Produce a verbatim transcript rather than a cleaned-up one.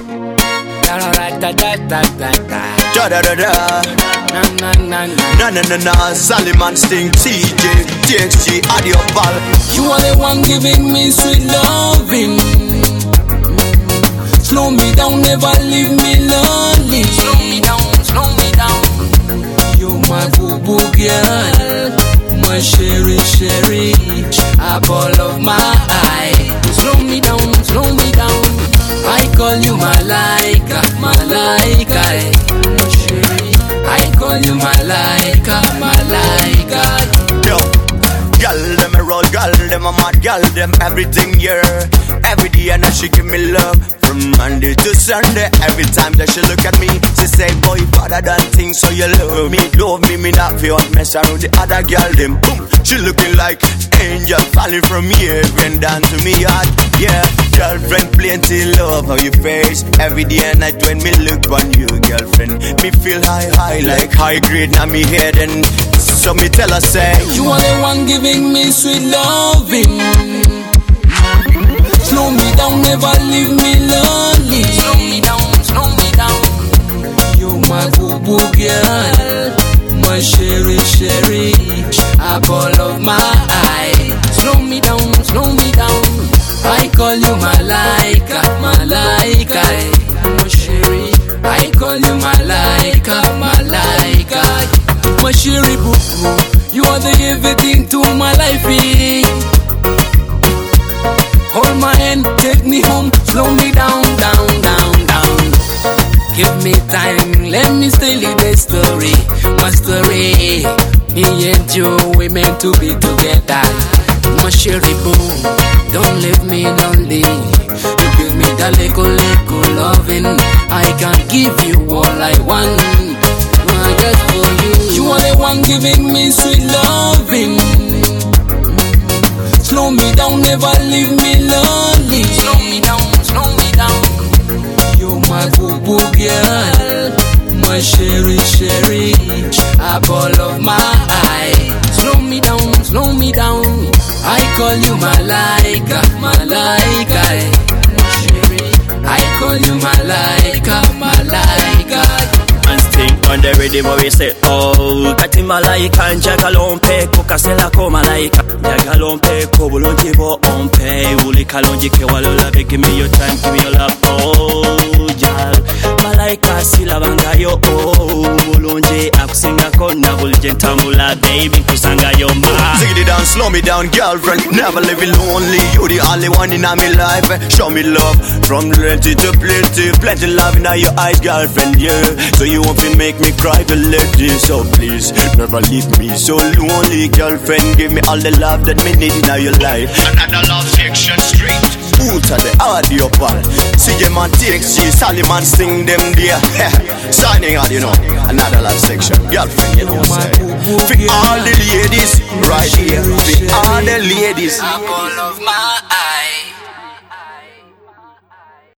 Da da da da da. Da da da da. Na na na na. Na na na na. Solomon Sting, T J, T X G, Audio Val. You are the one giving me sweet loving. Slow me down, never leave me lonely. Slow me down, slow me down. You're my boo boo girl, my sherry sherry, apple of my eye. Slow me down, slow me down. I call you Malaika, Malaika, my sherry. I call you Malaika, Malaika. Yo, girl them a roll, girl them a mad, girl them everything, yeah. Every day and she give me love from Monday to Sunday. Every time that she look at me, she say, boy, better than things, so you love me, love me, me not feel mess around the other girl them. Boom, she looking like angel falling from heaven down to me heart. Yeah, girlfriend, plenty love how you face. Every day and night when me look on you, girlfriend, me feel high, high like high grade now me head. And so me tell her say, you are the one giving me sweet loving. Slow me down, never leave me lonely. Slow me down, slow me down. You're my boo boo girl, my sherry sherry, apple of my eye. Slow me down, slow me down. I call you Malaika, Malaika, my sherry. I call you Malaika, Malaika, my sherry boo boo. You are the everything to my life. Hold my hand, take me home, slow me down, down, down, down. Give me time, let me tell you the story, my story. Me and you, we meant to be together. My sherry boo, don't leave me lonely. You give me that little, little loving. I can give you all I want, I got for you. You are the one giving me sweet loving. Slow me down, never leave me lonely. Slow me down, slow me down. You're my boo boo girl, my sherry sherry, apple of my eye. Slow me down, slow me down. I call you Malaika, Malaika, my sherry. I call you Malaika, Malaika. And Sting on the rhythm where we say, oh, kati malaika njagala ompeeko kasela ko malaika njagala ompeeko bulungi bo ompe uli kalungi ke walulabe. Give me your time, give me your love, oh jal malaika silabangayo, oh mulungi akusingako na bulje ntambula baby kusangayo ma. Sing it down, slow me down, girlfriend, never leave me lonely. You the only one in my life. Show me love from plenty to plenty, plenty love in your eyes, girlfriend, yeah. So you won't make me cry to let this, so please never leave me so lonely, girlfriend. Give me all the love that me need in your life. Another love section straight. Out of the audio pal. See them on T X G, Solomon Sting them there. Signing out, you know. Another love section, girlfriend, you know what I'm saying. For all the ladies right here, for all the ladies. Apple of my eye.